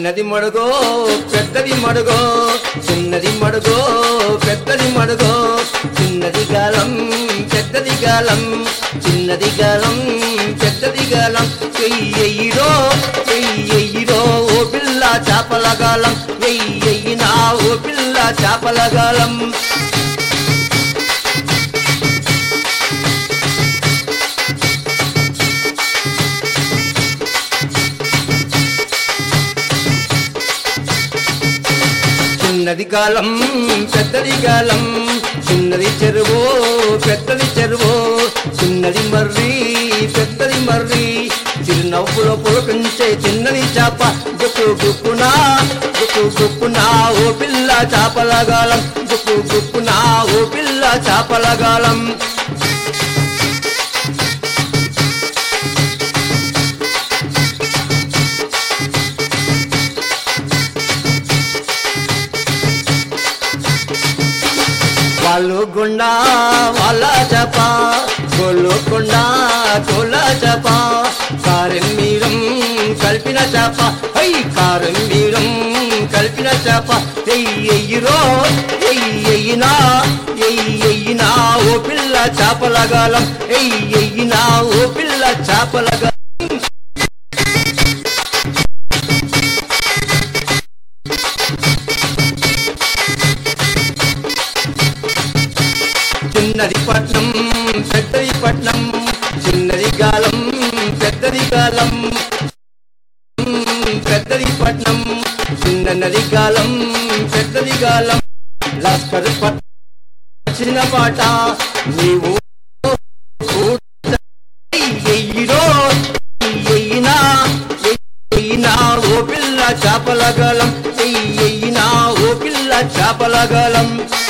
చిన్నది మడుగో పెద్దది మడుగో చిన్నది మడుగో పెద్దది మడుగో చిన్నది గాలం పెద్దది గాలం చిన్నది గాలం పెద్దది గాలం ఎయ్యెయ్యిరో ఎయ్యెయ్యిరో ఓ పిల్ల చేపల గాలం ఎయ్యెయ్యినా ఓ పిల్ల చేపల గాలం చిన్నది గాలం పెద్దది గాలం చిన్నది చెరువో పెద్దది చెరువో చిన్నది మర్రి పెద్దది మర్రి చిరునవ్వులో పులకించే చిన్నది చేప గుప్పు గుప్పునా గుప్పు గుప్పునా ఓ పిల్ల చేపల గాలం గుప్పు గుప్పునా ఓ పిల్ల చేపల గాలం వాళ్ళు గుండా వాళ్ళ చేప గోళ్ళు కొండా గోళ్ళ చేప కారం మీరం కలిపిన చేప హై కారం మీరం కలిపిన చేప ఎయ్యెయ్యిరో ఎయ్యెయ్యినా ఎయ్యెయ్యినా ఓ పిల్ల చేపల గాలం ఎయ్యెయ్యినా ఓ పిల్ల చేపల గాలం చిన్నది పట్నం పెద్దది పట్నం చిన్నది గాలం పెద్దది గాలం పెద్దది పట్నం చిన్నది గాలం పెద్దది గాలం లస్కర్ పట్టిన పాట నీవు ఎయ్యిరో ఎయ్యినా ఎయ్యినా ఓ పిల్ల చేపల గాలం ఎయ్యినా ఓ పిల్ల చేపల గాలం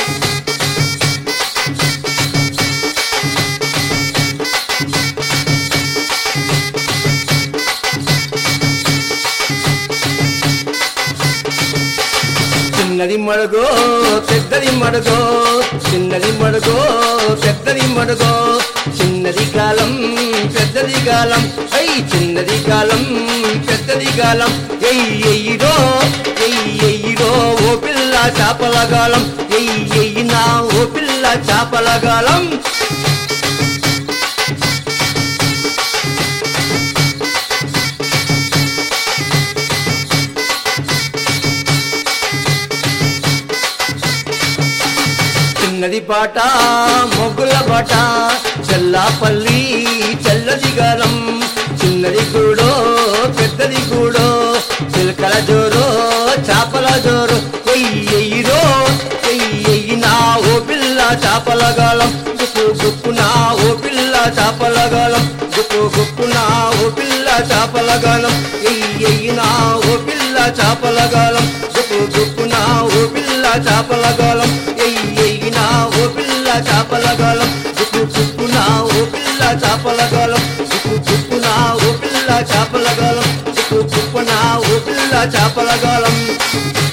చిన్నది మడుగో పెద్దది మడుగో చిన్నది మడుగో పెద్దది మడుగో చిన్నది గాలం పెద్దది గాలం ఐ చిన్నది గాలం పెద్దది గాలం ఎయ్యెయ్యిరో ఎయ్యెయ్యిరో ఓ పిల్ల చేపల గాలం ఎయ్యెయ్యినా ఓ పిల్ల చేపల గాలం చిన్నది పాట మొగ్గుల పాట చెల్లాపల్లి చెల్లది గాలం చిన్నది గూడో పెద్దది గూడో చిలకల జోరో చేపల జోరు ఎయ్యెయ్యిరో ఎయ్యెయ్యినా ఓ పిల్ల చేపల గాలం గుప్పు గుప్పునా ఓ పిల్ల చేపల గాలం గుప్పు గుప్పునా ఓ పిల్ల చేపల గాలం ఎయ్యెయ్యినా ఓ పిల్ల చేపల గాలం గుప్పు గుప్పునా ఓ పిల్ల చేపల గాలం ఎయ్యెయ్యినా ఓ పిల్ల చేపల గాలం గుప్పు గుప్పునా ఓ పిల్ల చేపల గాలం గుప్పు గుప్పునా ఓ పిల్ల చేపల గాలం గుప్పు గుప్పునా ఓ పిల్ల చేపల గాలం